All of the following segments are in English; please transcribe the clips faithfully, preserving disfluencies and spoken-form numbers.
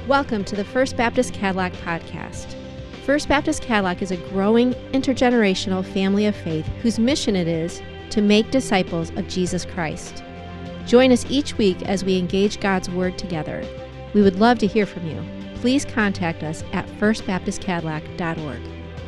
Welcome to the First Baptist Cadillac podcast. First Baptist Cadillac is a growing intergenerational family of faith whose mission it is to make disciples of Jesus Christ. Join us each week as we engage God's Word together. We would love to hear from you. Please contact us at first baptist cadillac dot org.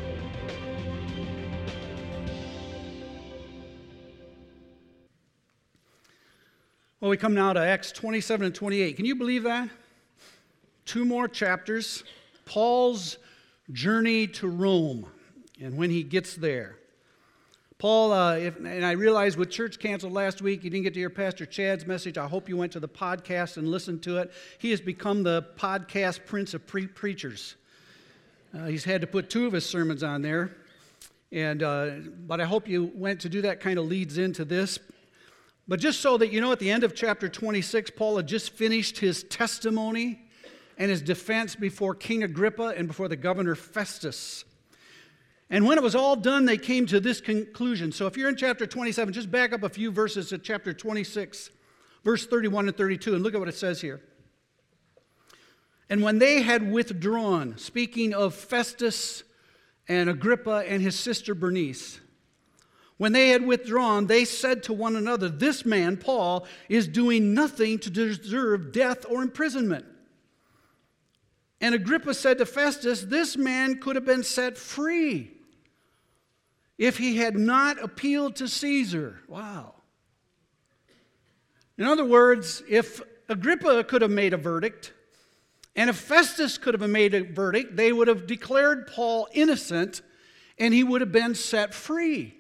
Well, we come now to Acts twenty-seven and twenty-eight. Can you believe that? Two more chapters. Paul's journey to Rome and when he gets there. Paul, uh, if, and I realize with church canceled last week, you didn't get to hear Pastor Chad's message. I hope you went to the podcast and listened to it. He has become the podcast prince of pre- preachers. Uh, he's had to put two of his sermons on there. and uh, But I hope you went to do that. Kind of leads into this. But just so that you know, at the end of chapter twenty-six, Paul had just finished his testimony and his defense before King Agrippa and before the governor Festus. And when it was all done, they came to this conclusion. So if you're in chapter twenty-seven, just back up a few verses to chapter twenty-six, verse thirty-one and thirty-two, and look at what it says here. And when they had withdrawn, speaking of Festus and Agrippa and his sister Bernice, when they had withdrawn, they said to one another, "This man, Paul, is doing nothing to deserve death or imprisonment." And Agrippa said to Festus, "This man could have been set free if he had not appealed to Caesar." Wow. In other words, if Agrippa could have made a verdict, and if Festus could have made a verdict, they would have declared Paul innocent, and he would have been set free.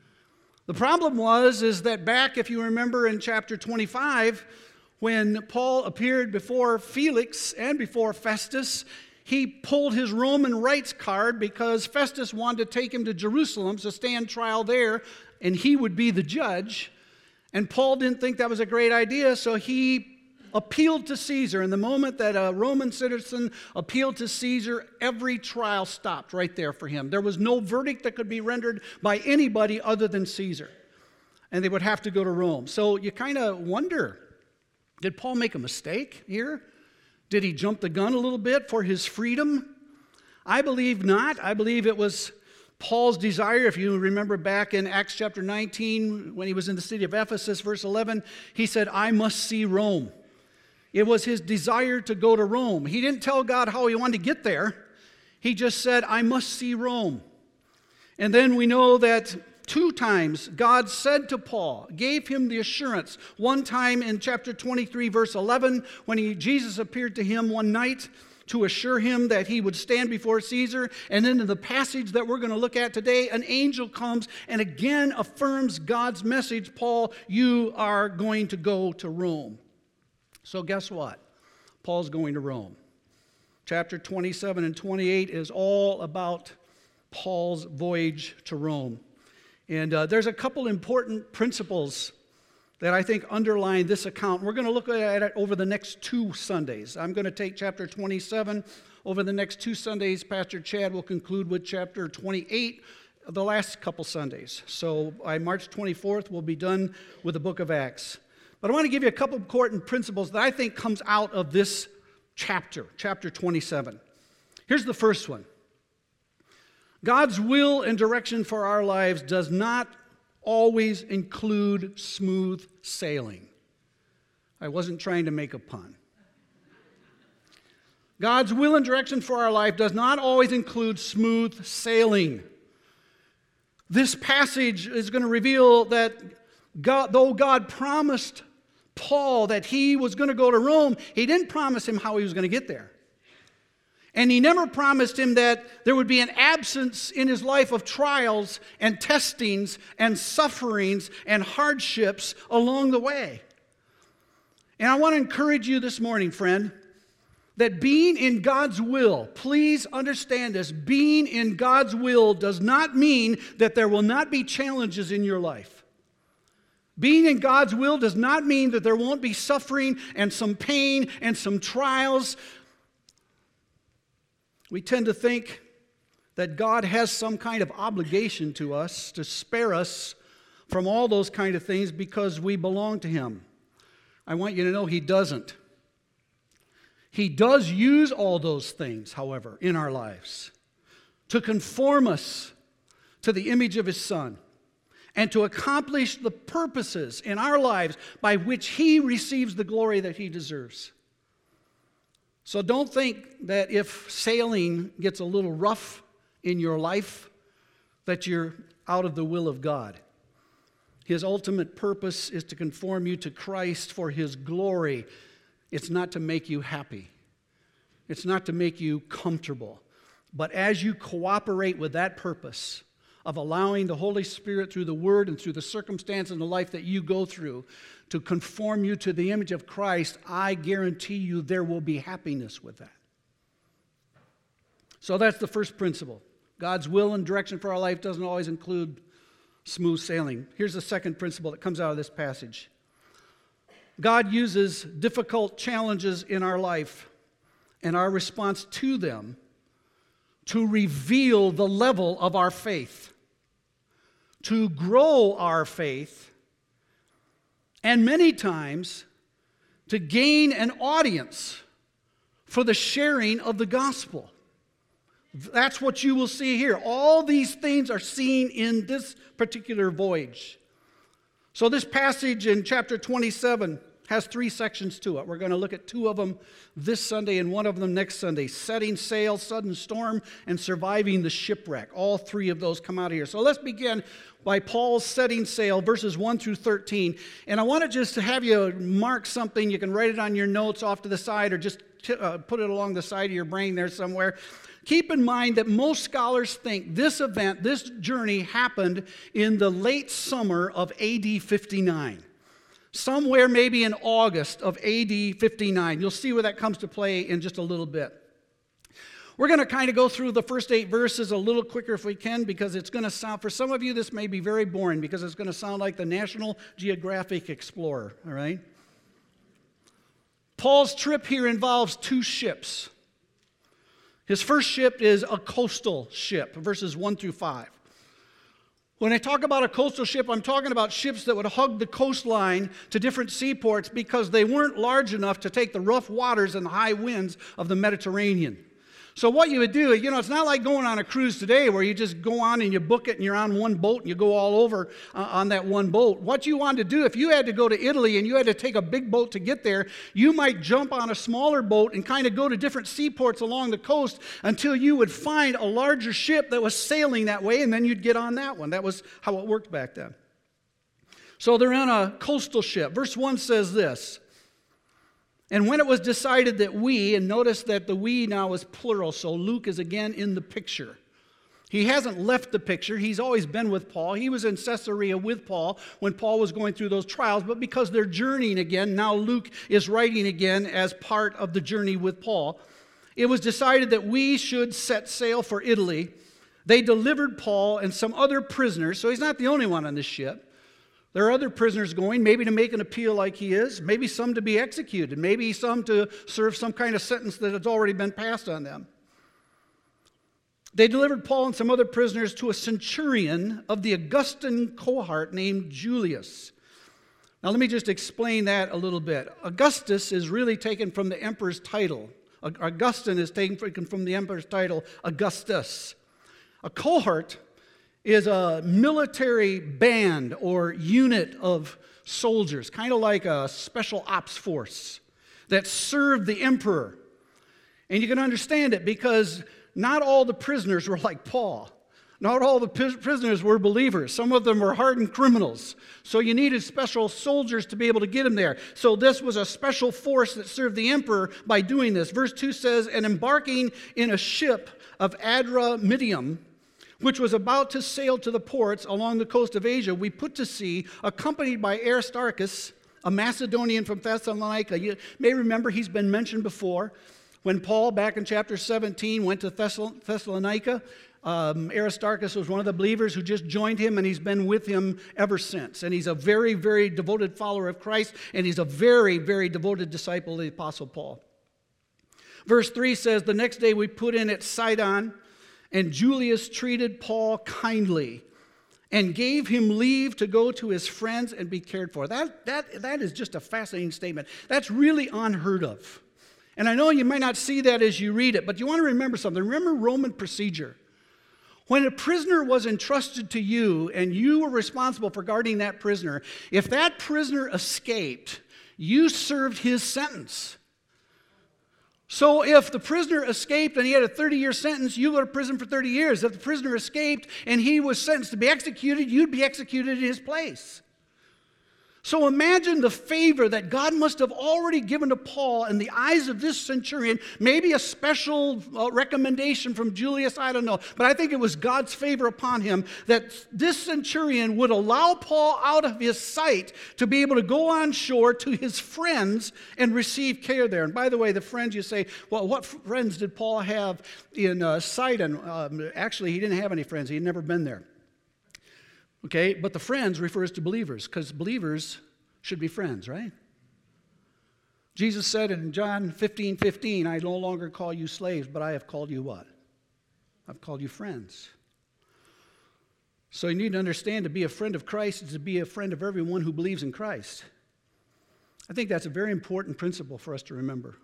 The problem was is that back, if you remember in chapter twenty-five, when Paul appeared before Felix and before Festus, he pulled his Roman rights card because Festus wanted to take him to Jerusalem to stand trial there, and he would be the judge. And Paul didn't think that was a great idea, so he appealed to Caesar. And the moment that a Roman citizen appealed to Caesar, every trial stopped right there for him. There was no verdict that could be rendered by anybody other than Caesar. And they would have to go to Rome. So you kind of wonder, did Paul make a mistake here? Did he jump the gun a little bit for his freedom? I believe not. I believe it was Paul's desire. If you remember back in Acts chapter nineteen, when he was in the city of Ephesus, verse eleven, he said, "I must see Rome." It was his desire to go to Rome. He didn't tell God how he wanted to get there. He just said, "I must see Rome." And then we know that two times God said to Paul, gave him the assurance. One time in chapter twenty-three, verse eleven, when he, Jesus appeared to him one night to assure him that he would stand before Caesar. And then in the passage that we're going to look at today, an angel comes and again affirms God's message, "Paul, you are going to go to Rome." So guess what? Paul's going to Rome. Chapter twenty-seven and twenty-eight is all about Paul's voyage to Rome. And uh, there's a couple important principles that I think underline this account. We're going to look at it over the next two Sundays. I'm going to take chapter twenty-seven over the next two Sundays. Pastor Chad will conclude with chapter twenty-eight the last couple Sundays. So by March twenty-fourth, we'll be done with the book of Acts. But I want to give you a couple important principles that I think comes out of this chapter, chapter twenty-seven. Here's the first one. God's will and direction for our lives does not always include smooth sailing. I wasn't trying to make a pun. God's will and direction for our life does not always include smooth sailing. This passage is going to reveal that God, though God promised Paul that he was going to go to Rome, he didn't promise him how he was going to get there. And he never promised him that there would be an absence in his life of trials and testings and sufferings and hardships along the way. And I want to encourage you this morning, friend, that being in God's will, please understand this, being in God's will does not mean that there will not be challenges in your life. Being in God's will does not mean that there won't be suffering and some pain and some trials. We tend to think that God has some kind of obligation to us to spare us from all those kind of things because we belong to Him. I want you to know He doesn't. He does use all those things, however, in our lives to conform us to the image of his Son and to accomplish the purposes in our lives by which he receives the glory that he deserves. So don't think that if sailing gets a little rough in your life, that you're out of the will of God. His ultimate purpose is to conform you to Christ for his glory. It's not to make you happy. It's not to make you comfortable. But as you cooperate with that purpose of allowing the Holy Spirit through the Word and through the circumstance in the life that you go through to conform you to the image of Christ, I guarantee you there will be happiness with that. So that's the first principle. God's will and direction for our life doesn't always include smooth sailing. Here's the second principle that comes out of this passage. God uses difficult challenges in our life and our response to them to reveal the level of our faith, to grow our faith, and many times to gain an audience for the sharing of the gospel. That's what you will see here. All these things are seen in this particular voyage. So this passage in chapter twenty-seven has three sections to it. We're going to look at two of them this Sunday and one of them next Sunday. Setting sail, sudden storm, and surviving the shipwreck. All three of those come out of here. So let's begin by Paul's setting sail, verses one through thirteen. And I want to just have you mark something. You can write it on your notes off to the side or just t- uh, put it along the side of your brain there somewhere. Keep in mind that most scholars think this event, this journey, happened in the late summer of A D fifty-nine. Somewhere maybe in August of A D fifty-nine. You'll see where that comes to play in just a little bit. We're going to kind of go through the first eight verses a little quicker if we can, because it's going to sound, for some of you this may be very boring, because it's going to sound like the National Geographic Explorer, all right? Paul's trip here involves two ships. His first ship is a coastal ship, verses one through five. When I talk about a coastal ship, I'm talking about ships that would hug the coastline to different seaports because they weren't large enough to take the rough waters and the high winds of the Mediterranean. So what you would do, you know, it's not like going on a cruise today where you just go on and you book it and you're on one boat and you go all over uh, on that one boat. What you wanted to do, if you had to go to Italy and you had to take a big boat to get there, you might jump on a smaller boat and kind of go to different seaports along the coast until you would find a larger ship that was sailing that way, and then you'd get on that one. That was how it worked back then. So they're on a coastal ship. Verse one says this. And when it was decided that we, and notice that the we now is plural, so Luke is again in the picture. He hasn't left the picture. He's always been with Paul. He was in Caesarea with Paul when Paul was going through those trials, but because they're journeying again, now Luke is writing again as part of the journey with Paul. It was decided that we should set sail for Italy. They delivered Paul and some other prisoners, so he's not the only one on this ship. There are other prisoners going, maybe to make an appeal like he is, maybe some to be executed, maybe some to serve some kind of sentence that has already been passed on them. They delivered Paul and some other prisoners to a centurion of the Augustan cohort named Julius. Now let me just explain that a little bit. Augustus is really taken from the emperor's title. Augustine is taken from the emperor's title, Augustus. A cohort is a military band or unit of soldiers, kind of like a special ops force that served the emperor. And you can understand it because not all the prisoners were like Paul. Not all the prisoners were believers. Some of them were hardened criminals. So you needed special soldiers to be able to get them there. So this was a special force that served the emperor by doing this. Verse two says, and embarking in a ship of Adramyttium, which was about to sail to the ports along the coast of Asia, we put to sea, accompanied by Aristarchus, a Macedonian from Thessalonica. You may remember he's been mentioned before. When Paul, back in chapter seventeen, went to Thessalonica, um, Aristarchus was one of the believers who just joined him, and he's been with him ever since. And he's a very, very devoted follower of Christ, and he's a very, very devoted disciple of the Apostle Paul. Verse three says, the next day we put in at Sidon, and Julius treated Paul kindly and gave him leave to go to his friends and be cared for. That, that, that is just a fascinating statement. That's really unheard of And I know you might not see that as you read it, but you want to remember something. Remember Roman procedure. When a prisoner was entrusted to you and you were responsible for guarding that prisoner, if that prisoner escaped, you served his sentence. So if the prisoner escaped and he had a thirty-year sentence, you go to prison for thirty years. If the prisoner escaped and he was sentenced to be executed, you'd be executed in his place. So imagine the favor that God must have already given to Paul in the eyes of this centurion, maybe a special uh, recommendation from Julius, I don't know. But I think it was God's favor upon him that this centurion would allow Paul out of his sight to be able to go on shore to his friends and receive care there. And by the way, the friends, you say, well, what friends did Paul have in uh, Sidon? Um, actually, he didn't have any friends. He had never been there. Okay, but the friends refers to believers because believers should be friends, right? Jesus said in John fifteen fifteen, I no longer call you slaves, but I have called you what? I've called you friends. So you need to understand to be a friend of Christ is to be a friend of everyone who believes in Christ. I think that's a very important principle for us to remember.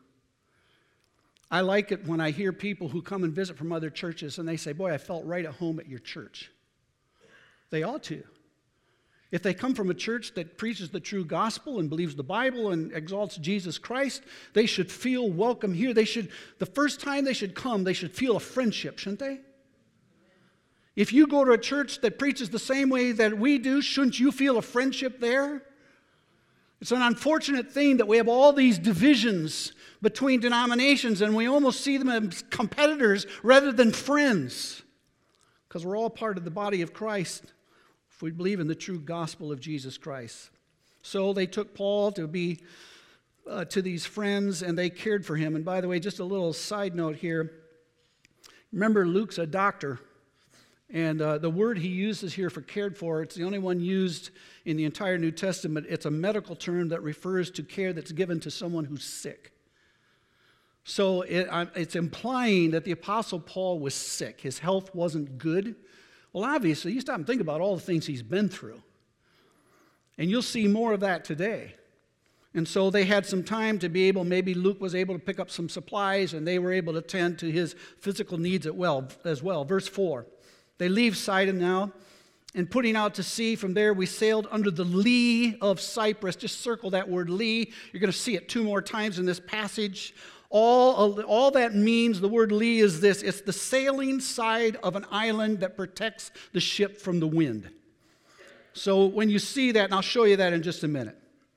I like it when I hear people who come and visit from other churches and they say, boy, I felt right at home at your church. They ought to. If they come from a church that preaches the true gospel and believes the Bible and exalts Jesus Christ, they should feel welcome here. They should, the first time they should come, they should feel a friendship, shouldn't they? If you go to a church that preaches the same way that we do, shouldn't you feel a friendship there? It's an unfortunate thing that we have all these divisions between denominations and we almost see them as competitors rather than friends, because we're all part of the body of Christ. If we believe in the true gospel of Jesus Christ. So they took Paul to be uh, to these friends, and they cared for him. And by the way, just a little side note here. Remember, Luke's a doctor, and uh, the word he uses here for cared for, it's the only one used in the entire New Testament. It's a medical term that refers to care that's given to someone who's sick. So it, uh, it's implying that the Apostle Paul was sick. His health wasn't good. Well, obviously, you stop and think about all the things he's been through. And you'll see more of that today. And so they had some time to be able, maybe Luke was able to pick up some supplies, and they were able to tend to his physical needs as well. As well. Verse four, they leave Sidon now, and putting out to sea, from there we sailed under the lee of Cyprus. Just circle that word lee. You're going to see it two more times in this passage. All, all that means, the word lee is this. It's the sailing side of an island that protects the ship from the wind. So when you see that, and I'll show you that in just a minute.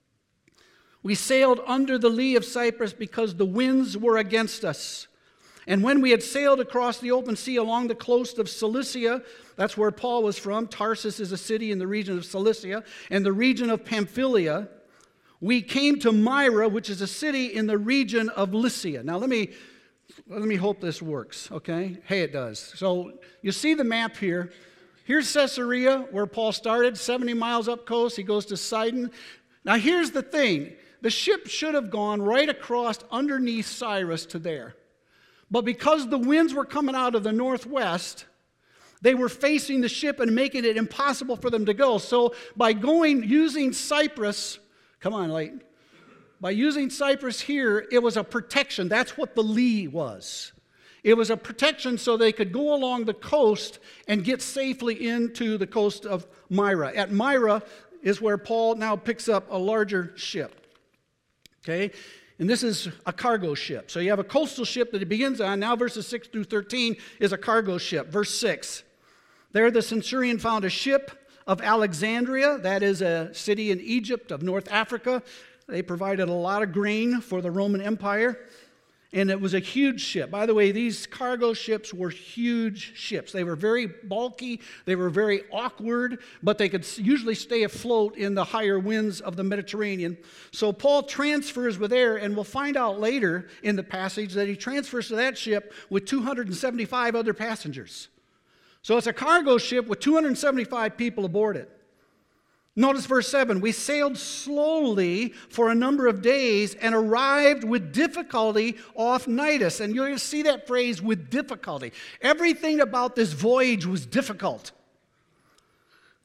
We sailed under the lee of Cyprus because the winds were against us. And when we had sailed across the open sea along the coast of Cilicia, that's where Paul was from. Tarsus is a city in the region of Cilicia, and the region of Pamphylia, we came to Myra, which is a city in the region of Lycia. Now, let me, let me hope this works, okay? Hey, it does. So, you see the map here. Here's Caesarea, where Paul started, seventy miles up coast. He goes to Sidon. Now, here's the thing. The ship should have gone right across underneath Cyrus to there. But because the winds were coming out of the northwest, they were facing the ship and making it impossible for them to go. So, by going, using Cyprus... Come on, Leighton. By using Cyprus here, it was a protection. That's what the lee was. It was a protection so they could go along the coast and get safely into the coast of Myra. At Myra is where Paul now picks up a larger ship. Okay? And this is a cargo ship. So you have a coastal ship that it begins on. Now verses six through thirteen is a cargo ship. Verse six. There the centurion found a ship of Alexandria, that is a city in Egypt of North Africa. They provided a lot of grain for the Roman Empire, and it was a huge ship. By the way, these cargo ships were huge ships. They were very bulky, they were very awkward, but they could usually stay afloat in the higher winds of the Mediterranean. So Paul transfers with air, and we'll find out later in the passage that he transfers to that ship with two hundred seventy-five other passengers. So it's a cargo ship with two hundred seventy-five people aboard it. Notice verse seven. We sailed slowly for a number of days and arrived with difficulty off Cnidus. And you're going to see that phrase, with difficulty. Everything about this voyage was difficult.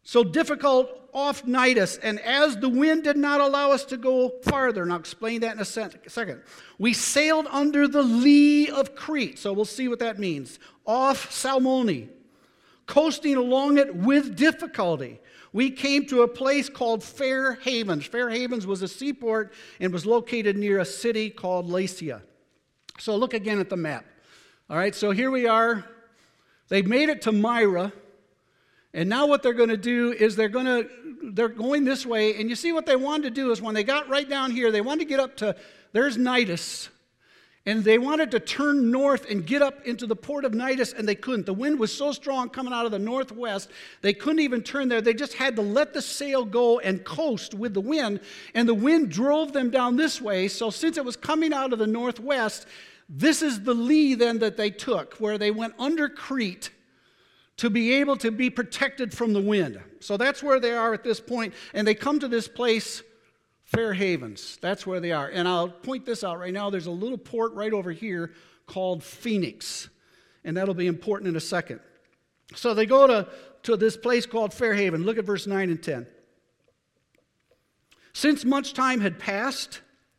So difficult off Nidus, and as the wind did not allow us to go farther, and I'll explain that in a second, we sailed under the lee of Crete, so we'll see what that means, off Salmone, coasting along it with difficulty. We came to a place called Fair Havens. Fair Havens was a seaport and was located near a city called Lasea. So look again at the map. All right, so here we are. They've made it to Myra. And now what they're going to do is they're going to, they're going this way. And you see what they wanted to do is when they got right down here, they wanted to get up to, there's Nidus. And they wanted to turn north and get up into the port of Nidus, and they couldn't. The wind was so strong coming out of the northwest, they couldn't even turn there. They just had to let the sail go and coast with the wind. And the wind drove them down this way. So since it was coming out of the northwest, this is the lee then that they took, where they went under Crete to be able to be protected from the wind. So that's where they are at this point. And they come to this place, Fair Havens. That's where they are. And I'll point this out right now. There's a little port right over here called Phoenix. And that'll be important in a second. So they go to, to this place called Fair Haven. Look at verse nine and ten. Since much time had passed,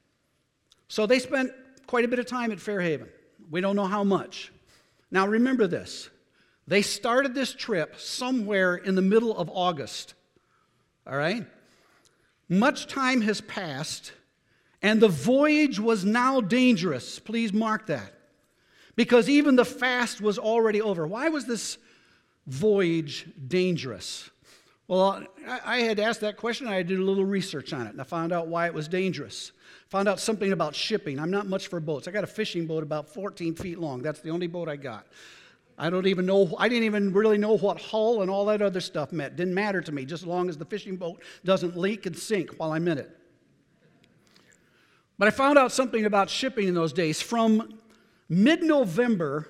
so they spent quite a bit of time at Fair Haven. We don't know how much. Now remember this. They started this trip somewhere in the middle of August. All right? Much time has passed, and the voyage was now dangerous. Please mark that. Because even the fast was already over. Why was this voyage dangerous? Well, I had asked that question, and I did a little research on it, and I found out why it was dangerous. Found out something about shipping. I'm not much for boats. I got a fishing boat about fourteen feet long. That's the only boat I got. I don't even know, I didn't even really know what hull and all that other stuff meant. Didn't matter to me, just as long as the fishing boat doesn't leak and sink while I'm in it. But I found out something about shipping in those days. From mid-November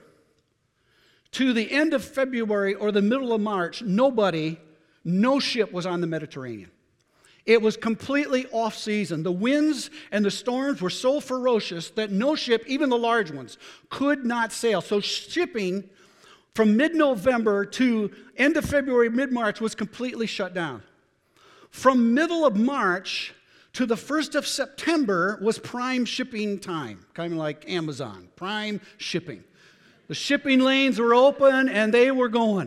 to the end of February or the middle of March, nobody, no ship was on the Mediterranean. It was completely off-season. The winds and the storms were so ferocious that no ship, even the large ones, could not sail. So shipping from mid-November to end of February, mid-March was completely shut down. From middle of March to the first of September was prime shipping time, kind of like Amazon, prime shipping. The shipping lanes were open and they were going.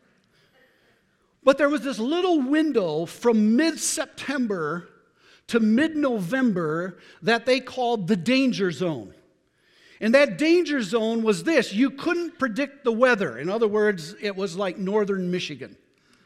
But there was this little window from mid-September to mid-November that they called the danger zone. And that danger zone was this: you couldn't predict the weather. In other words, it was like northern Michigan.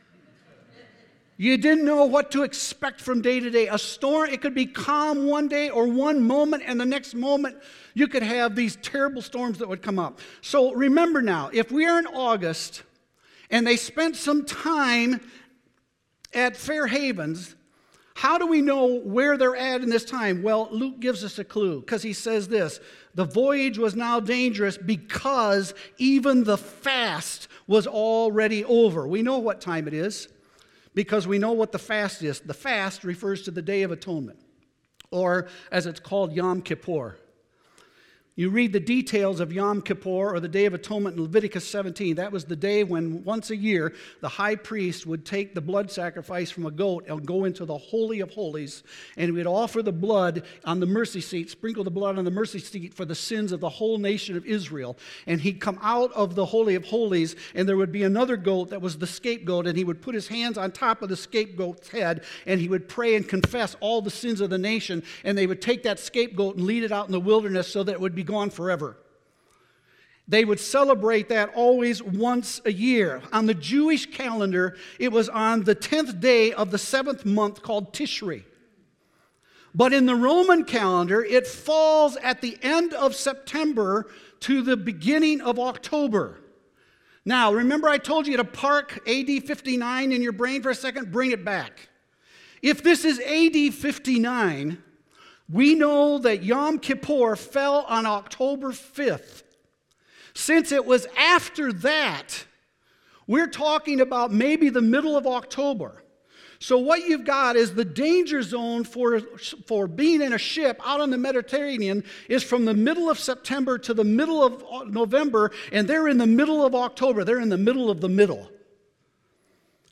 You didn't know what to expect from day to day. A storm, it could be calm one day or one moment, and the next moment you could have these terrible storms that would come up. So remember now, if we are in August and they spent some time at Fair Havens, how do we know where they're at in this time? Well, Luke gives us a clue because he says this: the voyage was now dangerous because even the fast was already over. We know what time it is because we know what the fast is. The fast refers to the Day of Atonement, or as it's called, Yom Kippur. You read the details of Yom Kippur, or the Day of Atonement, in Leviticus seventeen. That was the day when once a year the high priest would take the blood sacrifice from a goat and go into the Holy of Holies, and he would offer the blood on the mercy seat, sprinkle the blood on the mercy seat for the sins of the whole nation of Israel. And he'd come out of the Holy of Holies, and there would be another goat that was the scapegoat, and he would put his hands on top of the scapegoat's head, and he would pray and confess all the sins of the nation, and they would take that scapegoat and lead it out in the wilderness so that it would be gone forever. They would celebrate that always once a year. On the Jewish calendar, it was on the tenth day of the seventh month called Tishri. But in the Roman calendar, it falls at the end of September to the beginning of October. Now, remember I told you to park A D fifty-nine in your brain for a second? Bring it back. If this is A D fifty-nine, we know that Yom Kippur fell on October fifth. Since it was after that, we're talking about maybe the middle of October. So what you've got is the danger zone for, for being in a ship out on the Mediterranean is from the middle of September to the middle of November, and they're in the middle of October. They're in the middle of the middle.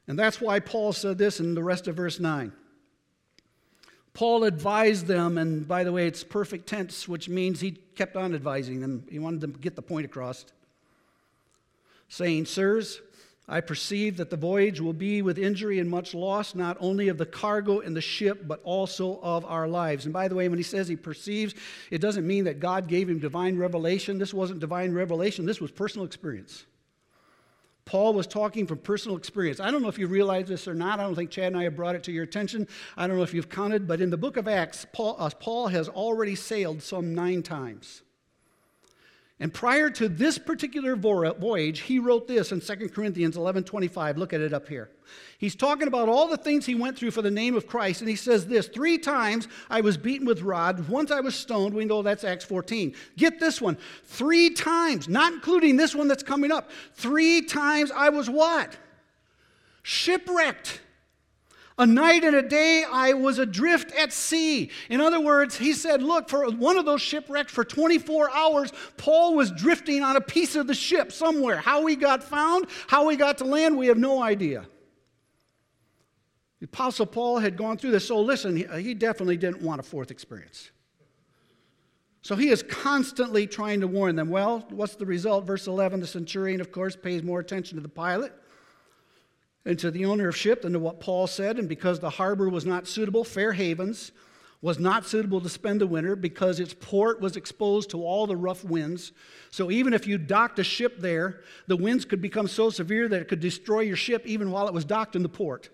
And that's why Paul said this in the rest of verse nine. Paul advised them, and by the way, it's perfect tense, which means he kept on advising them. He wanted them to get the point across. Saying, "Sirs, I perceive that the voyage will be with injury and much loss, not only of the cargo and the ship, but also of our lives." And by the way, when he says he perceives, it doesn't mean that God gave him divine revelation. This wasn't divine revelation. This was personal experience. Paul was talking from personal experience. I don't know if you realize this or not. I don't think Chad and I have brought it to your attention. I don't know if you've counted, but in the book of Acts, Paul, uh, Paul has already sailed some nine times. And prior to this particular voyage, he wrote this in Second Corinthians eleven twenty-five. Look at it up here. He's talking about all the things he went through for the name of Christ, and he says this: three times I was beaten with rods, once I was stoned. We know that's Acts fourteen. Get this one. Three times, not including this one that's coming up. Three times I was what? Shipwrecked. A night and a day I was adrift at sea. In other words, he said, look, for one of those shipwrecks for twenty-four hours, Paul was drifting on a piece of the ship somewhere. How he got found, how he got to land, we have no idea. The Apostle Paul had gone through this. So listen, he, he definitely didn't want a fourth experience. So he is constantly trying to warn them. Well, what's the result? Verse eleven, the centurion, of course, pays more attention to the pilot and to the owner of ship than to what Paul said. And because the harbor was not suitable, Fair Havens was not suitable to spend the winter because its port was exposed to all the rough winds. So even if you docked a ship there, the winds could become so severe that it could destroy your ship even while it was docked in the port.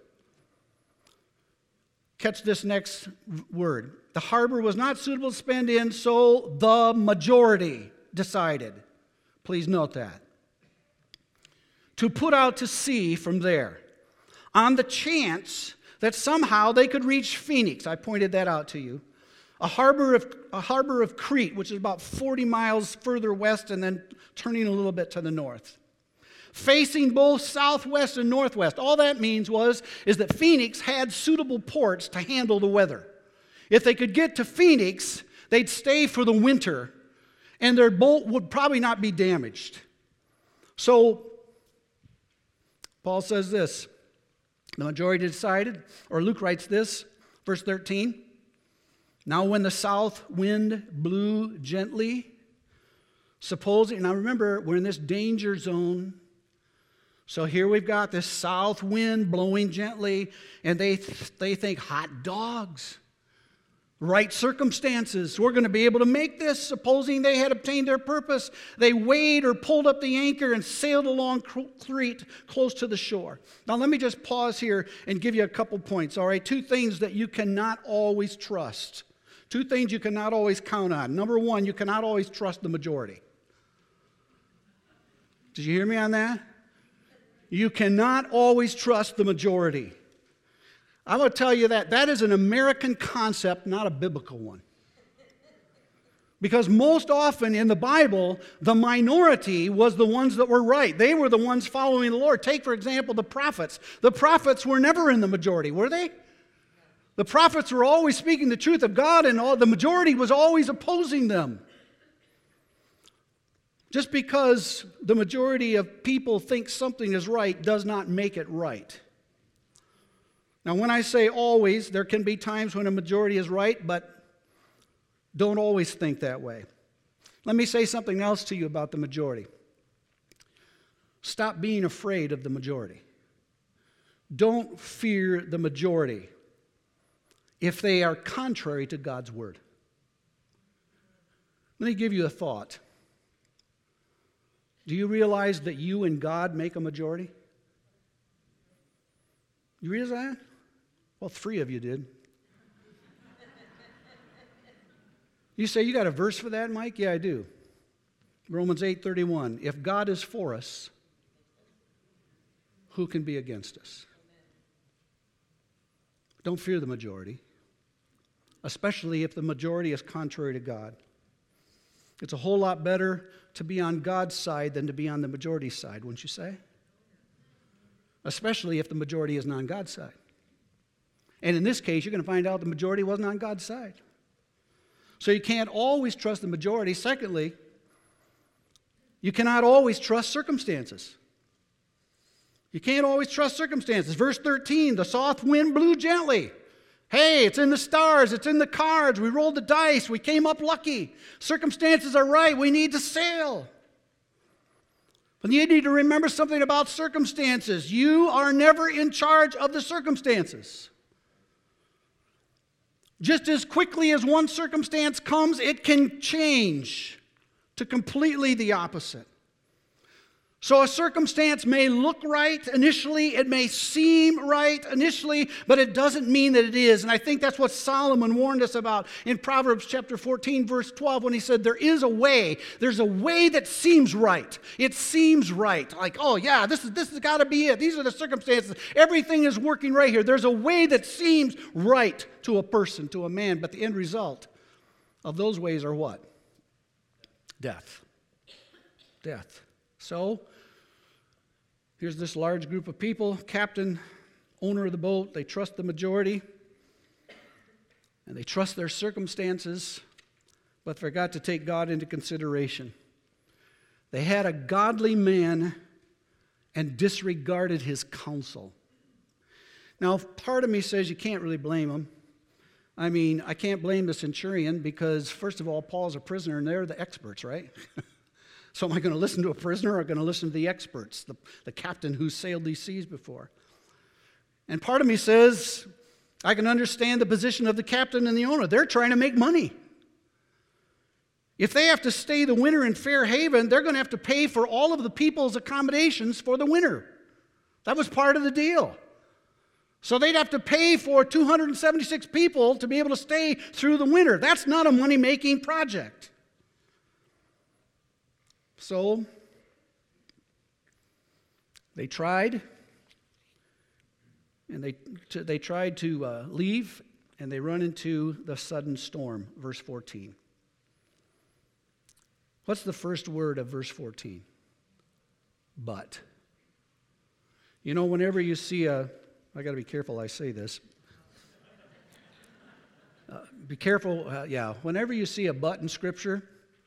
Catch this next word. The harbor was not suitable to spend in, so the majority decided. Please note that. To put out to sea from there, on the chance that somehow they could reach Phoenix. I pointed that out to you. A harbor of, a harbor of Crete, which is about forty miles further west and then turning a little bit to the north. Facing both southwest and northwest. All that means was is that Phoenix had suitable ports to handle the weather. If they could get to Phoenix, they'd stay for the winter, and their boat would probably not be damaged. So Paul says this. The majority decided, or Luke writes this, verse thirteen. Now when the south wind blew gently, supposing, now remember, we're in this danger zone. So here we've got this south wind blowing gently, and they, they think hot dogs. Right circumstances. We're going to be able to make this. Supposing they had obtained their purpose, they weighed or pulled up the anchor and sailed along Crete close to the shore. Now let me just pause here and give you a couple points, all right? Two things that you cannot always trust. Two things you cannot always count on. Number one, you cannot always trust the majority. Did you hear me on that? You cannot always trust the majority. I'm going to tell you that that is an American concept, not a biblical one. Because most often in the Bible, the minority was the ones that were right. They were the ones following the Lord. Take, for example, the prophets. The prophets were never in the majority, were they? The prophets were always speaking the truth of God, and all, the majority was always opposing them. Just because the majority of people think something is right does not make it right. Now, when I say always, there can be times when a majority is right, but don't always think that way. Let me say something else to you about the majority. Stop being afraid of the majority. Don't fear the majority if they are contrary to God's word. Let me give you a thought. Do you realize that you and God make a majority? You realize that? Well, three of you did. You say, you got a verse for that, Mike? Yeah, I do. Romans eight thirty-one. If God is for us, who can be against us? Don't fear the majority, especially if the majority is contrary to God. It's a whole lot better to be on God's side than to be on the majority side, wouldn't you say? Especially if the majority isn't on God's side. And in this case, you're going to find out the majority wasn't on God's side. So you can't always trust the majority. Secondly, you cannot always trust circumstances. You can't always trust circumstances. Verse thirteen, the soft wind blew gently. Hey, it's in the stars, it's in the cards. We rolled the dice, we came up lucky. Circumstances are right, we need to sail. But you need to remember something about circumstances. You are never in charge of the circumstances. Just as quickly as one circumstance comes, it can change to completely the opposite. So a circumstance may look right initially, it may seem right initially, but it doesn't mean that it is. And I think that's what Solomon warned us about in Proverbs chapter fourteen, verse twelve, when he said, there is a way. There's a way that seems right. It seems right. Like, oh yeah, this, is, this has got to be it. These are the circumstances. Everything is working right here. There's a way that seems right to a person, to a man, but the end result of those ways are what? Death. Death. So, here's this large group of people, captain, owner of the boat. They trust the majority, and they trust their circumstances, but forgot to take God into consideration. They had a godly man and disregarded his counsel. Now, part of me says you can't really blame them. I mean, I can't blame the centurion because, first of all, Paul's a prisoner, and they're the experts, right? So am I going to listen to a prisoner or going to listen to the experts, the, the captain who's sailed these seas before? And part of me says, I can understand the position of the captain and the owner. They're trying to make money. If they have to stay the winter in Fair Haven, they're going to have to pay for all of the people's accommodations for the winter. That was part of the deal. So they'd have to pay for two hundred seventy-six people to be able to stay through the winter. That's not a money-making project. So, they tried, and they, to, they tried to uh, leave, and they run into the sudden storm, verse fourteen. What's the first word of verse fourteen? But. You know, whenever you see a, I got to be careful I say this. Uh, be careful, uh, yeah, whenever you see a but in Scripture,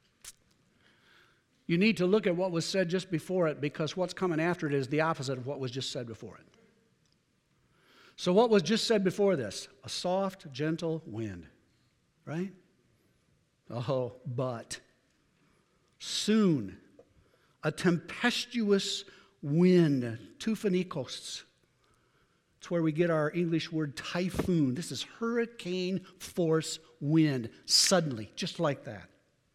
you need to look at what was said just before it, because what's coming after it is the opposite of what was just said before it. So what was just said before this? A soft, gentle wind, right? Oh, but soon a tempestuous wind, tuphanikos. It's where we get our English word typhoon. This is hurricane force wind, suddenly, just like that.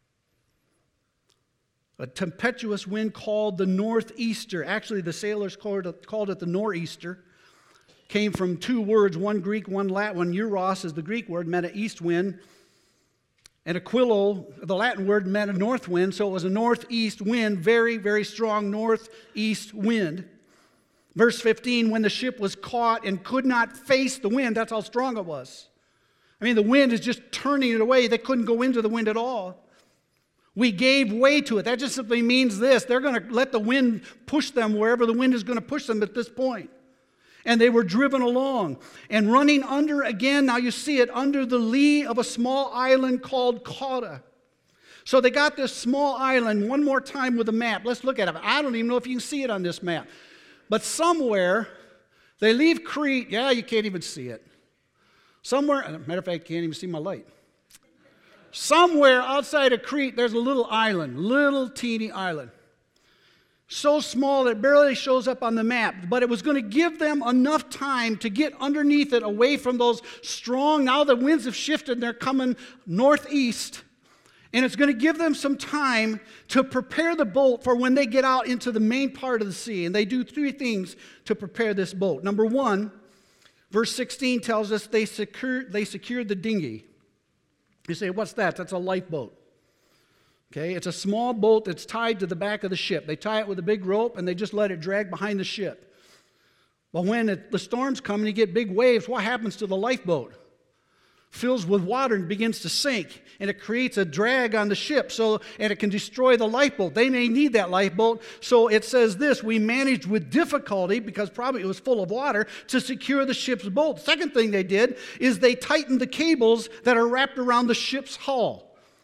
A tempestuous wind called the northeaster. Actually, the sailors called it, called it the nor'easter. Came from two words, one Greek, one Latin. One euros is the Greek word, meant an east wind. And aquilo, the Latin word, meant a north wind. So it was a northeast wind, very, very strong northeast wind. Verse fifteen, when the ship was caught and could not face the wind, that's how strong it was. I mean, the wind is just turning it away. They couldn't go into the wind at all. We gave way to it. That just simply means this. They're going to let the wind push them wherever the wind is going to push them at this point. And they were driven along and running under again. Now you see it under the lee of a small island called Cauda. So they got this small island one more time with a map. Let's look at it. I don't even know if you can see it on this map. But somewhere they leave Crete. Yeah, you can't even see it. Somewhere, as a matter of fact, you can't even see my light. Somewhere outside of Crete, there's a little island, little teeny island. So small that it barely shows up on the map. But it was going to give them enough time to get underneath it, away from those strong, now the winds have shifted and they're coming northeast. And it's going to give them some time to prepare the boat for when they get out into the main part of the sea. And they do three things to prepare this boat. Number one, verse sixteen tells us they secured, they secured the dinghy. You say, what's that? That's a lifeboat. Okay, it's a small boat that's tied to the back of the ship. They tie it with a big rope and they just let it drag behind the ship. But when it, the storms come and you get big waves, what happens to the lifeboat? Fills with water and begins to sink, and it creates a drag on the ship, so and it can destroy the lifeboat. They may need that lifeboat, so it says this: we managed with difficulty, because probably it was full of water, to secure the ship's boat. The second thing they did is they tightened the cables that are wrapped around the ship's hull.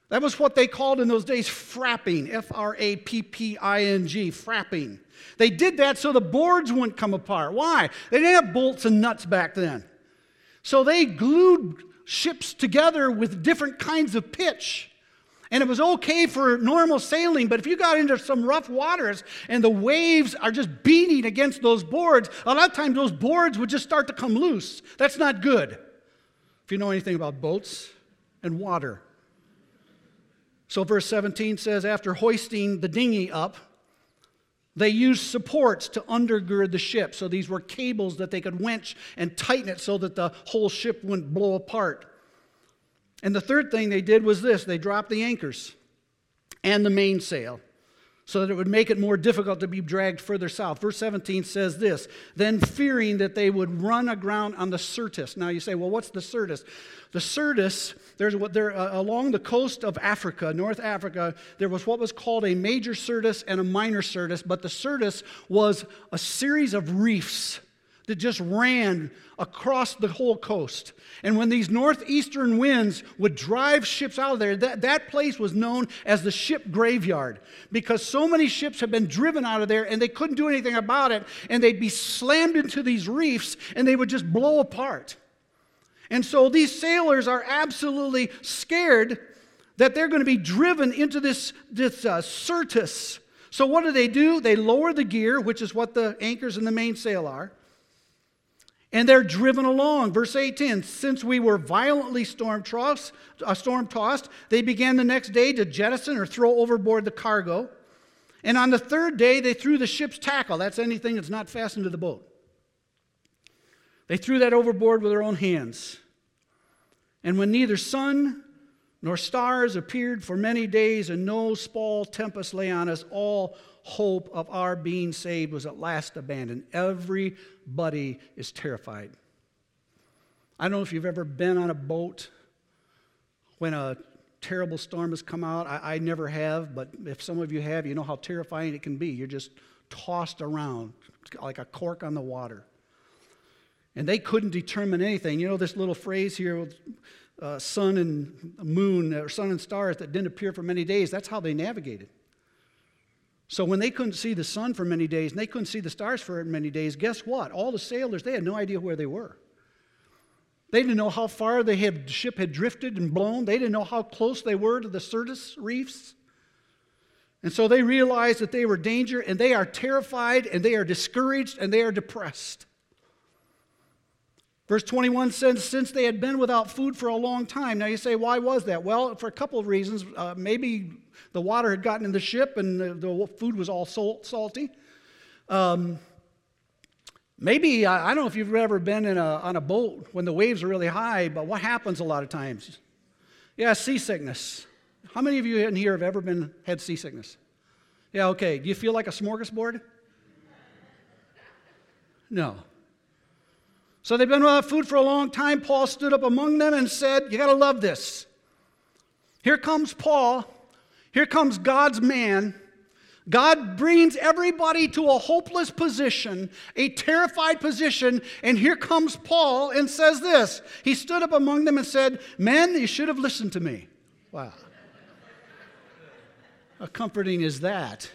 That was what they called in those days frapping, F R A P P I N G, frapping. They did that so the boards wouldn't come apart. Why? They didn't have bolts and nuts back then. So they glued ships together with different kinds of pitch. And it was okay for normal sailing, but if you got into some rough waters and the waves are just beating against those boards, a lot of times those boards would just start to come loose. That's not good, if you know anything about boats and water. So verse seventeen says, after hoisting the dinghy up, they used supports to undergird the ship. So these were cables that they could winch and tighten it so that the whole ship wouldn't blow apart. And the third thing they did was this. They dropped the anchors and the mainsail so that it would make it more difficult to be dragged further south. Verse seventeen says this, then fearing that they would run aground on the Syrtis. Now you say, well, what's the Syrtis? The Syrtis, there's what there uh, along the coast of Africa, North Africa, there was what was called a major Syrtis and a minor Syrtis, but the Syrtis was a series of reefs that just ran across the whole coast. And when these northeastern winds would drive ships out of there, that, that place was known as the ship graveyard, because so many ships had been driven out of there and they couldn't do anything about it, and they'd be slammed into these reefs and they would just blow apart. And so these sailors are absolutely scared that they're going to be driven into this, this uh, Syrtis. So what do they do? They lower the gear, which is what the anchors and the mainsail are. And they're driven along. Verse eighteen, since we were violently storm-tossed, uh, storm-tossed, they began the next day to jettison or throw overboard the cargo. And on the third day, they threw the ship's tackle. That's anything that's not fastened to the boat. They threw that overboard with their own hands. And when neither sun nor stars appeared for many days and no small tempest lay on us, all hope of our being saved was at last abandoned. Everybody is terrified. I don't know if you've ever been on a boat when a terrible storm has come out. I, I never have, but if some of you have, you know how terrifying it can be. You're just tossed around like a cork on the water. And they couldn't determine anything. You know this little phrase here with uh, sun and moon, or sun and stars that didn't appear for many days? That's how they navigated. So when they couldn't see the sun for many days and they couldn't see the stars for many days, guess what? All the sailors, they had no idea where they were. They didn't know how far they had, the ship had drifted and blown. They didn't know how close they were to the Syrtis reefs. And so they realized that they were in danger, and they are terrified, and they are discouraged, and they are depressed. Verse twenty-one says, since they had been without food for a long time. Now you say, why was that? Well, for a couple of reasons. Uh, maybe the water had gotten in the ship and the, the food was all salt, salty. Um, maybe, I, I don't know if you've ever been in a, on a boat when the waves are really high, but what happens a lot of times? Yeah, seasickness. How many of you in here have ever been had seasickness? Yeah, okay. Do you feel like a smorgasbord? No. So they've been without food for a long time. Paul stood up among them and said, you got to love this. Here comes Paul. Here comes God's man. God brings everybody to a hopeless position, a terrified position, and here comes Paul and says this. He stood up among them and said, men, you should have listened to me. Wow. How comforting is that?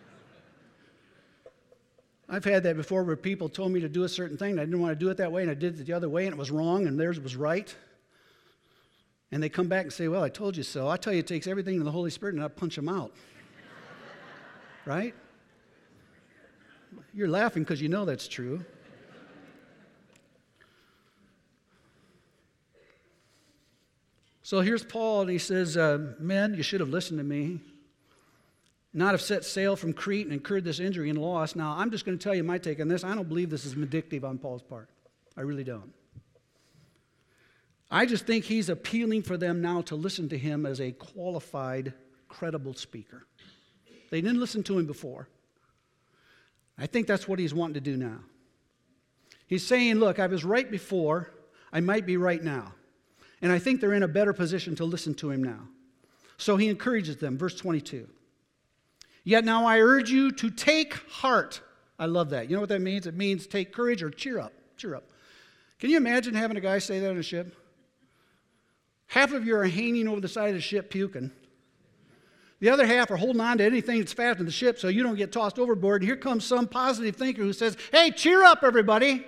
I've had that before where people told me to do a certain thing, and I didn't want to do it that way, and I did it the other way, and it was wrong, and theirs was right. And they come back and say, well, I told you so. I tell you, it takes everything in the Holy Spirit, and I punch them out. Right? You're laughing because you know that's true. So here's Paul, and he says, uh, men, you should have listened to me. Not have set sail from Crete and incurred this injury and loss. Now, I'm just going to tell you my take on this. I don't believe this is vindictive on Paul's part. I really don't. I just think he's appealing for them now to listen to him as a qualified, credible speaker. They didn't listen to him before. I think that's what he's wanting to do now. He's saying, look, I was right before. I might be right now. And I think they're in a better position to listen to him now. So he encourages them. Verse twenty-two. Yet now I urge you to take heart. I love that. You know what that means? It means take courage or cheer up. Cheer up. Can you imagine having a guy say that on a ship? Half of you are hanging over the side of the ship puking. The other half are holding on to anything that's fast in the ship so you don't get tossed overboard. And here comes some positive thinker who says, hey, cheer up, everybody.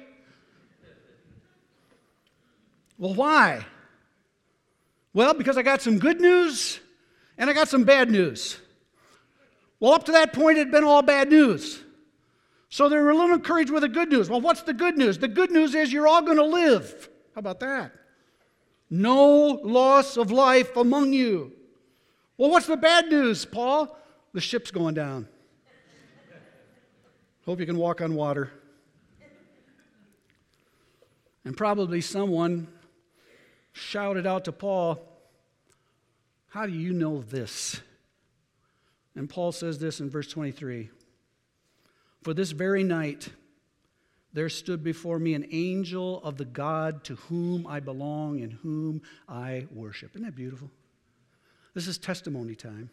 Well, why? Well, because I got some good news and I got some bad news. Well, up to that point, it had been all bad news. So they were a little encouraged with the good news. Well, what's the good news? The good news is you're all going to live. How about that? No loss of life among you. Well, what's the bad news, Paul? The ship's going down. Hope you can walk on water. And probably someone shouted out to Paul, how do you know this? And Paul says this in verse twenty-three. For this very night there stood before me an angel of the God to whom I belong and whom I worship. Isn't that beautiful? This is testimony time.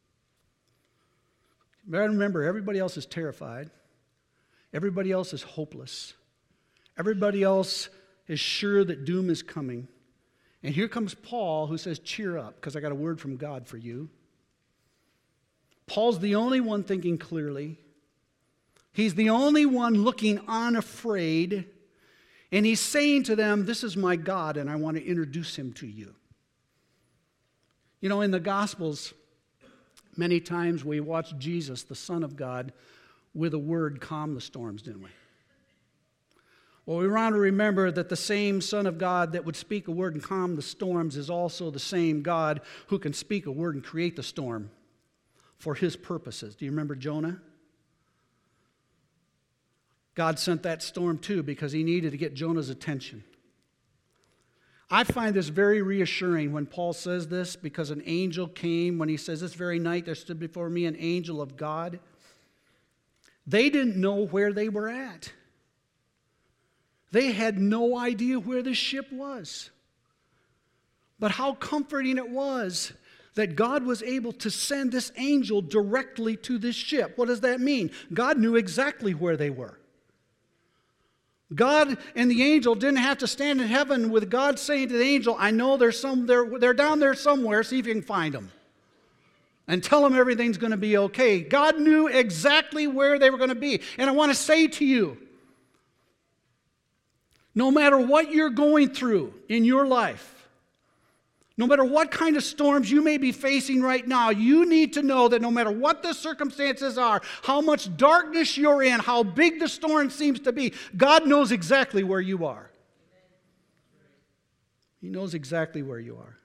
But remember, everybody else is terrified. Everybody else is hopeless. Everybody else is sure that doom is coming. And here comes Paul who says, cheer up, because I got a word from God for you. Paul's the only one thinking clearly. He's the only one looking unafraid. And he's saying to them, this is my God, and I want to introduce him to you. You know, in the Gospels, many times we watch Jesus, the Son of God, with a word calm the storms, didn't we? Well, we want to remember that the same Son of God that would speak a word and calm the storms is also the same God who can speak a word and create the storm for his purposes. Do you remember Jonah? God sent that storm too because he needed to get Jonah's attention. I find this very reassuring when Paul says this, because an angel came, when he says, this very night there stood before me an angel of God. They didn't know where they were at. They had no idea where the ship was. But how comforting it was that God was able to send this angel directly to this ship. What does that mean? God knew exactly where they were. God and the angel didn't have to stand in heaven with God saying to the angel, I know they're, some, they're, they're down there somewhere, see if you can find them. And tell them everything's going to be okay. God knew exactly where they were going to be. And I want to say to you, no matter what you're going through in your life, no matter what kind of storms you may be facing right now, you need to know that no matter what the circumstances are, how much darkness you're in, how big the storm seems to be, God knows exactly where you are. He knows exactly where you are.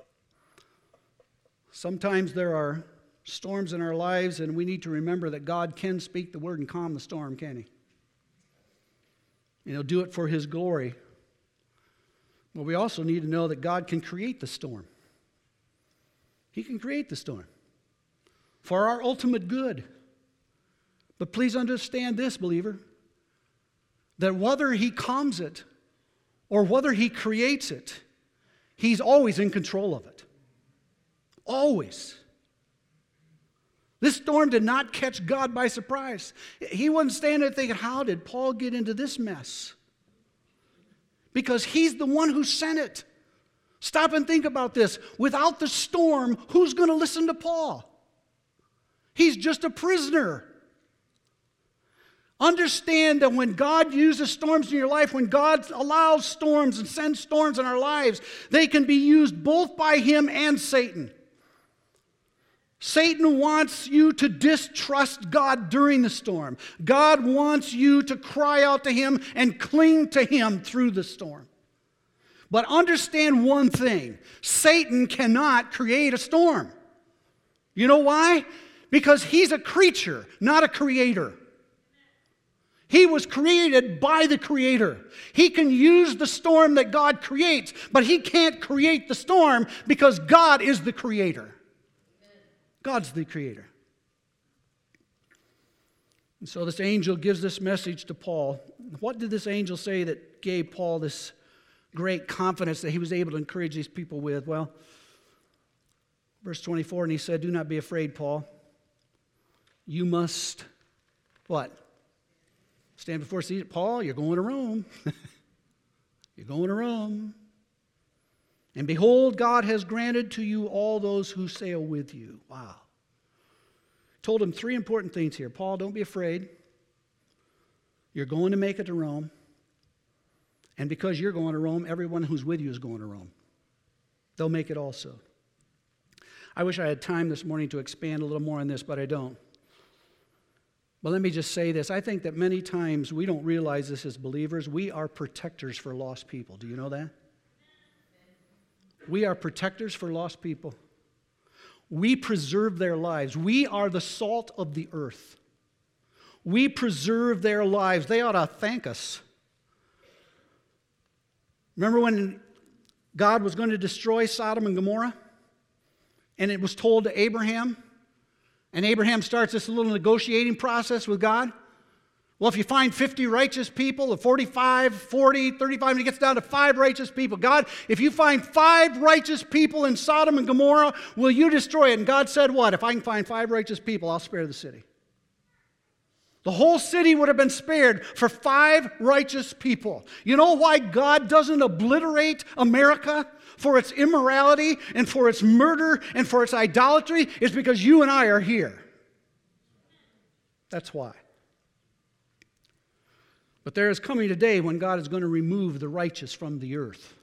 Sometimes there are storms in our lives, and we need to remember that God can speak the word and calm the storm, can he? And he'll do it for his glory. But we also need to know that God can create the storm. He can create the storm for our ultimate good. But please understand this, believer, that whether he calms it or whether he creates it, he's always in control of it. Always. This storm did not catch God by surprise. He wasn't standing there thinking, how did Paul get into this mess? Because he's the one who sent it. Stop and think about this. Without the storm, who's going to listen to Paul? He's just a prisoner. Understand that when God uses storms in your life, when God allows storms and sends storms in our lives, they can be used both by him and Satan. Satan wants you to distrust God during the storm. God wants you to cry out to him and cling to him through the storm. But understand one thing. Satan cannot create a storm. You know why? Because he's a creature, not a creator. He was created by the Creator. He can use the storm that God creates, but he can't create the storm because God is the Creator. God's the creator. And so this angel gives this message to Paul. What did this angel say that gave Paul this great confidence that he was able to encourage these people with? Well, verse twenty-four, and he said, do not be afraid, Paul. You must, what? Stand before Caesar. Paul, you're going to Rome. You're going to Rome. And behold, God has granted to you all those who sail with you. Wow. told him three important things here. Paul, don't be afraid. You're going to make it to Rome. And because you're going to Rome, everyone who's with you is going to Rome. They'll make it also. I wish I had time this morning to expand a little more on this, but I don't. But let me just say this. I think that many times we don't realize this as believers. We are protectors for lost people. Do you know that? We are protectors for lost people. We preserve their lives. We are the salt of the earth. We preserve their lives. They ought to thank us. Remember when God was going to destroy Sodom and Gomorrah? And it was told to Abraham? And Abraham starts this little negotiating process with God. Well, if you find fifty righteous people, or forty-five, forty, thirty-five, and it gets down to five righteous people. God, if you find five righteous people in Sodom and Gomorrah, will you destroy it? And God said what? If I can find five righteous people, I'll spare the city. The whole city would have been spared for five righteous people. You know why God doesn't obliterate America for its immorality and for its murder and for its idolatry? It's because you and I are here. That's why. But there is coming a day when God is going to remove the righteous from the earth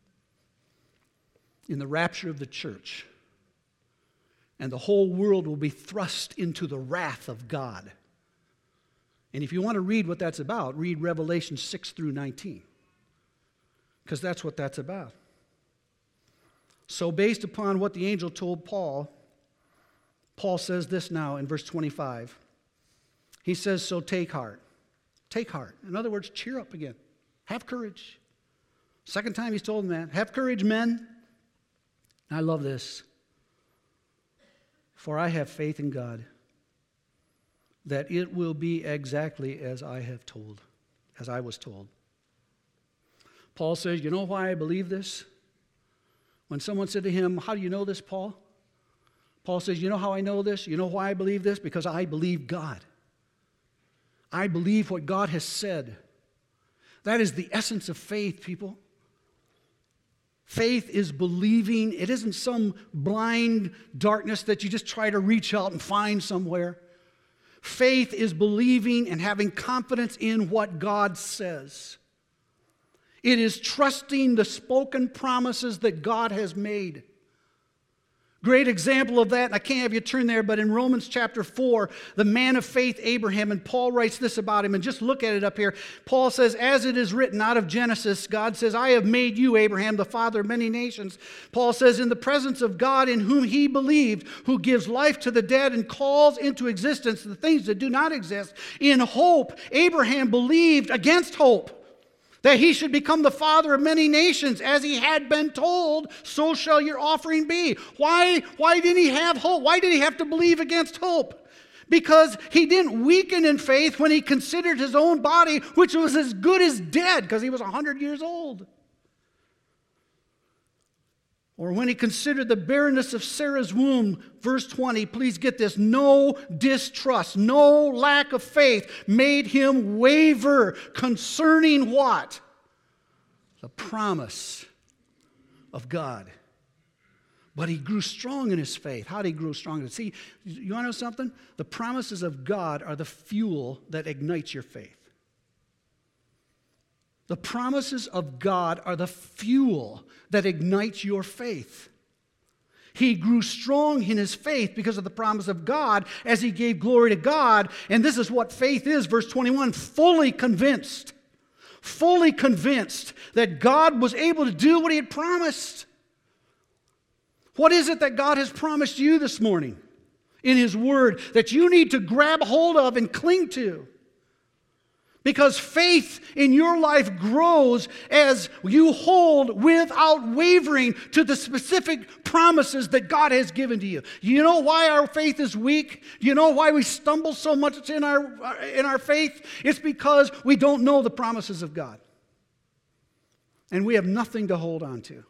in the rapture of the church. And the whole world will be thrust into the wrath of God. And if you want to read what that's about, read Revelation six through nineteen. Because that's what that's about. So based upon what the angel told Paul, Paul says this now in verse twenty-five. He says, so take heart. Take heart. In other words, cheer up again. Have courage. Second time he's told them that. Have courage, men. I love this. For I have faith in God that it will be exactly as I have told, as I was told. Paul says, you know why I believe this? When someone said to him, how do you know this, Paul? Paul says, you know how I know this? You know why I believe this? Because I believe God. I believe what God has said. That is the essence of faith, people. Faith is believing. It isn't some blind darkness that you just try to reach out and find somewhere. Faith is believing and having confidence in what God says. It is trusting the spoken promises that God has made. Great example of that, and I can't have you turn there, but in Romans chapter four, the man of faith, Abraham, and Paul writes this about him, and just look at it up here. Paul says, as it is written out of Genesis, God says, I have made you, Abraham, the father of many nations. Paul says, in the presence of God in whom he believed, who gives life to the dead and calls into existence the things that do not exist, in hope, Abraham believed against hope, that he should become the father of many nations. As he had been told, so shall your offering be. Why, why didn't he have hope? Why did he have to believe against hope? Because he didn't weaken in faith when he considered his own body, which was as good as dead, because he was one hundred years old. Or when he considered the barrenness of Sarah's womb, verse twenty, please get this, no distrust, no lack of faith made him waver concerning what? The promise of God. But he grew strong in his faith. How did he grow strong? See, you want to know something? The promises of God are the fuel that ignites your faith. The promises of God are the fuel that ignites your faith. He grew strong in his faith because of the promise of God as he gave glory to God. And this is what faith is, verse twenty-one, fully convinced, fully convinced that God was able to do what he had promised. What is it that God has promised you this morning in his word that you need to grab hold of and cling to? Because faith in your life grows as you hold without wavering to the specific promises that God has given to you. You know why our faith is weak? You know why we stumble so much in our, in our faith? It's because we don't know the promises of God. And we have nothing to hold on to.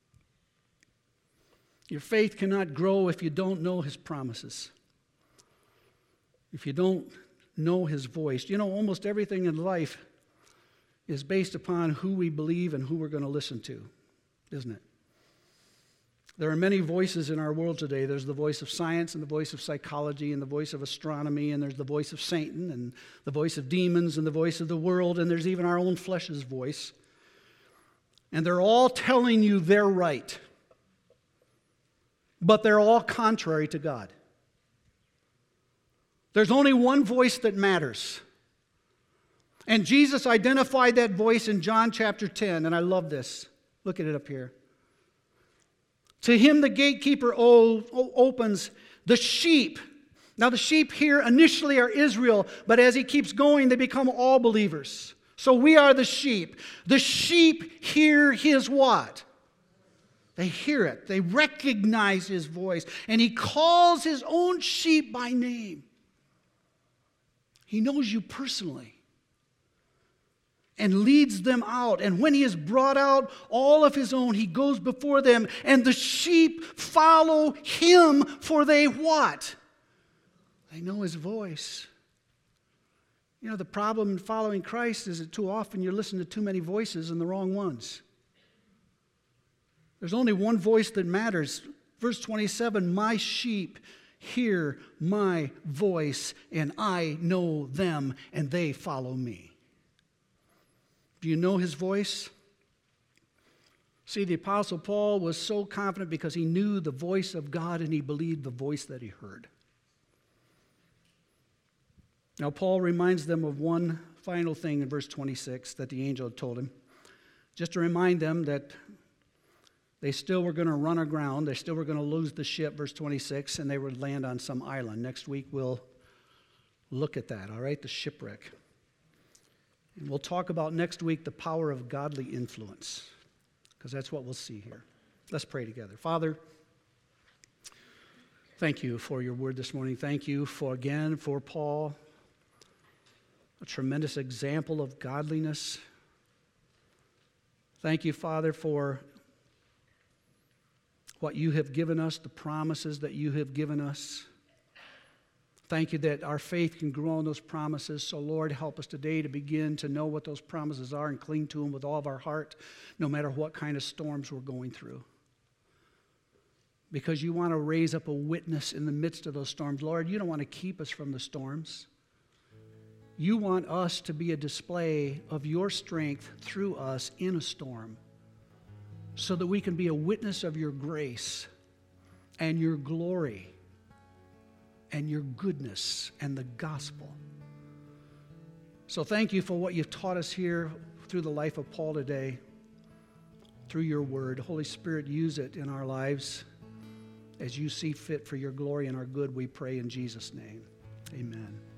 Your faith cannot grow if you don't know his promises. If you don't know his voice. You know, almost everything in life is based upon who we believe and who we're going to listen to, isn't it? There are many voices in our world today. There's the voice of science and the voice of psychology and the voice of astronomy, and there's the voice of Satan and the voice of demons and the voice of the world, and there's even our own flesh's voice. And they're all telling you they're right, but they're all contrary to God. There's only one voice that matters. And Jesus identified that voice in John chapter ten, and I love this. Look at it up here. To him the gatekeeper opens the sheep. Now the sheep here initially are Israel, but as he keeps going, they become all believers. So we are the sheep. The sheep hear his what? They hear it. They recognize his voice. And he calls his own sheep by name. He knows you personally and leads them out. And when he has brought out all of his own, he goes before them, and the sheep follow him, for they what? They know his voice. You know, the problem in following Christ is that too often you listen to too many voices and the wrong ones. There's only one voice that matters. Verse twenty-seven, my sheep hear my voice, and I know them, and they follow me. Do you know his voice? See, the Apostle Paul was so confident because he knew the voice of God and he believed the voice that he heard. Now, Paul reminds them of one final thing in verse twenty-six that the angel had told him. Just to remind them that they still were going to run aground. They still were going to lose the ship, verse twenty-six, and they would land on some island. Next week we'll look at that, all right, the shipwreck. And we'll talk about next week the power of godly influence, because that's what we'll see here. Let's pray together. Father, thank you for your word this morning. Thank you for, again, for Paul, a tremendous example of godliness. Thank you, Father, for what you have given us, the promises that you have given us. Thank you that our faith can grow on those promises. So, Lord, help us today to begin to know what those promises are and cling to them with all of our heart, no matter what kind of storms we're going through. Because you want to raise up a witness in the midst of those storms. Lord, you don't want to keep us from the storms. You want us to be a display of your strength through us in a storm, so that we can be a witness of your grace and your glory and your goodness and the gospel. So thank you for what you've taught us here through the life of Paul today, through your word. Holy Spirit, use it in our lives as you see fit for your glory and our good, we pray in Jesus' name. Amen.